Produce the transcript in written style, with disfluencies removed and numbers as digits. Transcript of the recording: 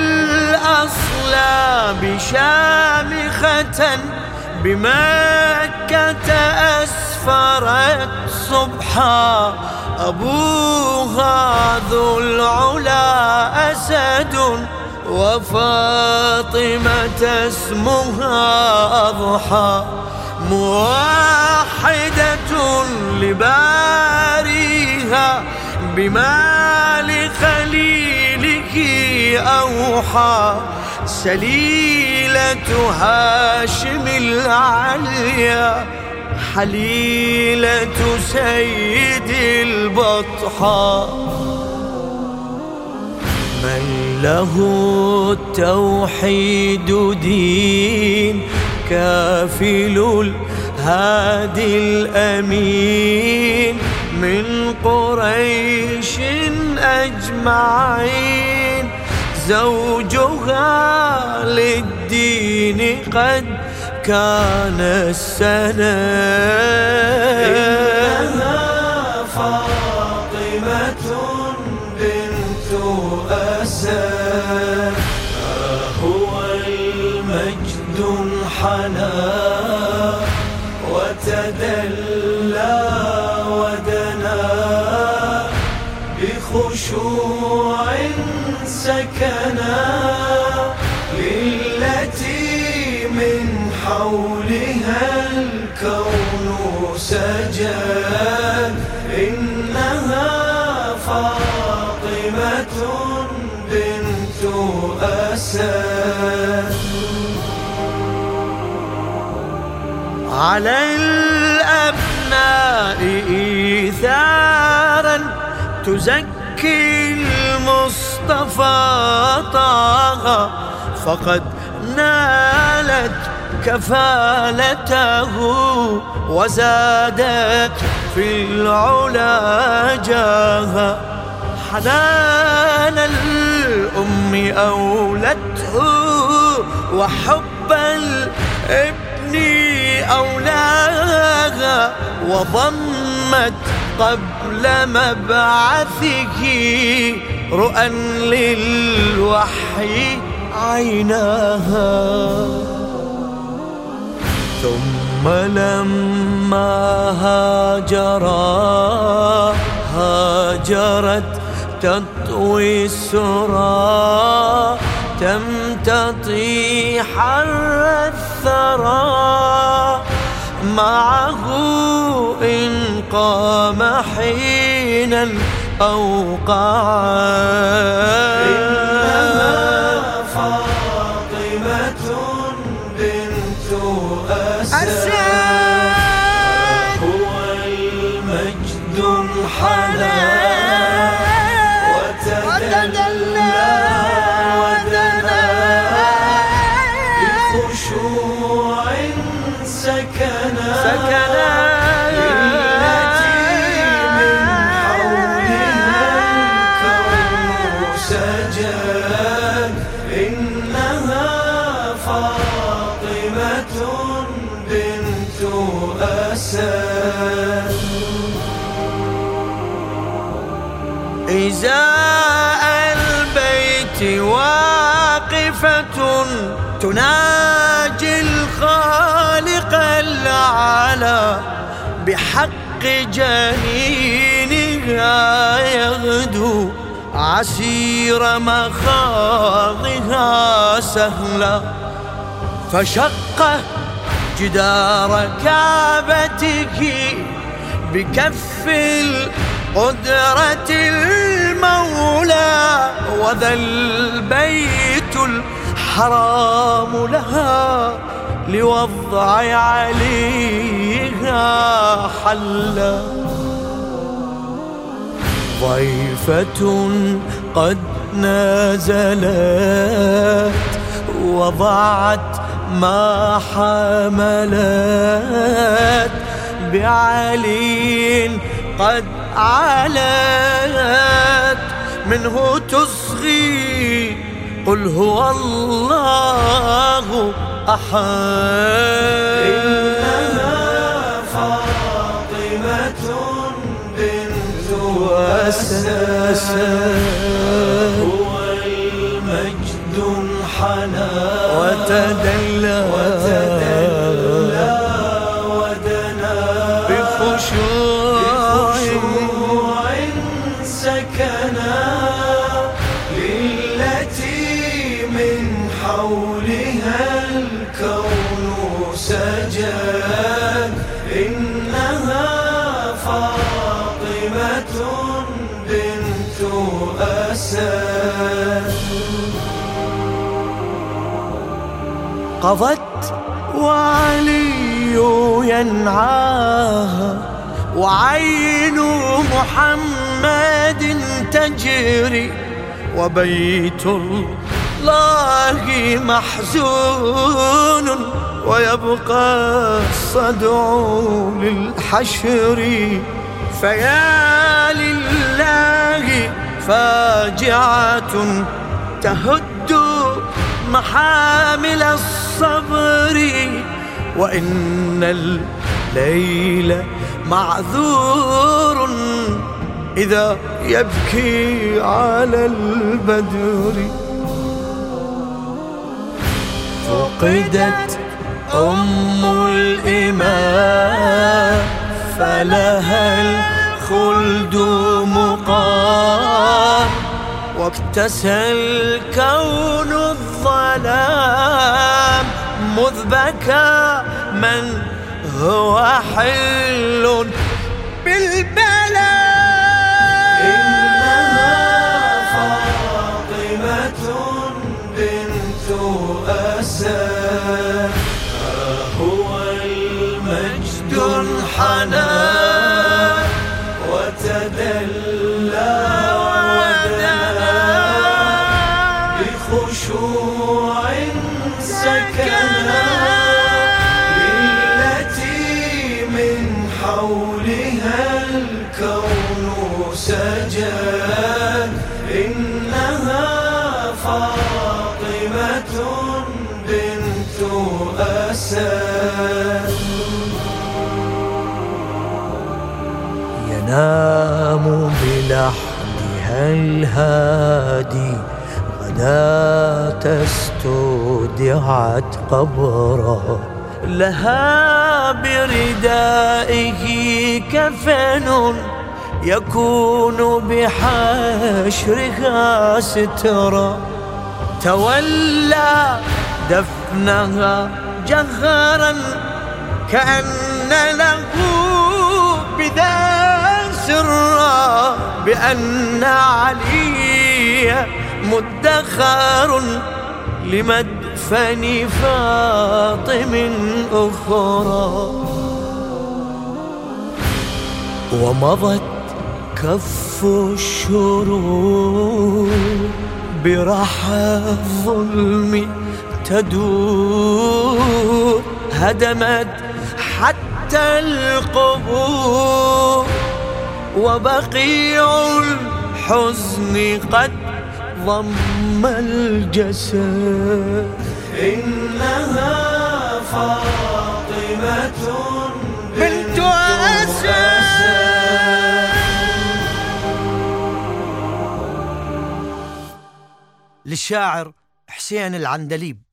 الأصلاب شامخة بمكة أسفرت صبحا، أبوها ذو العلا أسد وفاطمة اسمها أضحى، موحدة لباريها بما لخليله أوحى، سليلة هاشم العليا حليلة سيد البطحاء، من له التوحيد دين كافل الهادي الأمين، من قريش أجمعين زوجها للدين قد كان السنة. إنها فاطمة بنت أسد، هو المجد انحنى وتدلى ودنا، بخشوع سكنا للتي من حولها الكون سجد. إنها فاطمة بنت أسد، على الأبناء إيثارا تزكي المصطفى طه، فقد نالت كفالته وزادت في العلا جاها، حنان الأم أولته وحب الابن أولاها، وضمت قبل مبعثه رؤى للوحي عيناها، ثم لما هاجرت تطوي السرى، تمتطي حر الثرى، معه إن قام حينا أوقعا. إنها فاطمة بنت أسد، هو المجد انحنى وتدلى ودنا، بخشوع سكنا للتي من حولها الكون سجد. إنها فاطمة بنت أسد، إزاء البيت واقفة تناجي الخالق الأعلى، بحق جنينها يغدو عسير مخاضها سهلا، فشق جدار كعبته بكف القدرة المولى، وذا البيت الحرام لها لوضع عليها حلا، ضيفة قد نزلت وضعت ما حملت، بعلي قد علت منه تصغي قل هو الله أحد. إنها فاطمة بنت أسد، هو مجد حلا وتدلى ودنا بخشوع سكنا للتي من حولها الكون سجد إنها فاطمة بنت أسد. قضت وعلي ينعاها وعين محمد تجري وبيت الله محزون ويبقى الصدع للحشر. فيا لله فاجعة تهد محامل الصبر وإن الليل معذور إذا يبكي على البدر. فقدت الإمام فلها الخلد مقام وابتسى الكون الظلام مذ بكى من هو حل بالبلاء. إنها فاطمة بنت أسد هو المجد حنى وتدلى ودنا بخشوع سكنا للتي من حولها الكون سجد إنها فاطمة بنت أسد. ينام بلحدها الهادي غداة استودعت قبرا لها بردائه كفن يكون بحشرها سترا. تولى دفنها جهرا كأن له بذا سرا بأن علي مدخر لمدفن فاطم أخرى. ومضت كف الشرور برحى الظلم تدور هدمت حتى القبور وبقيع الحزن قد ضم الجسد. إنها فاطمة بنت أسد. للشاعر حسين العندليب.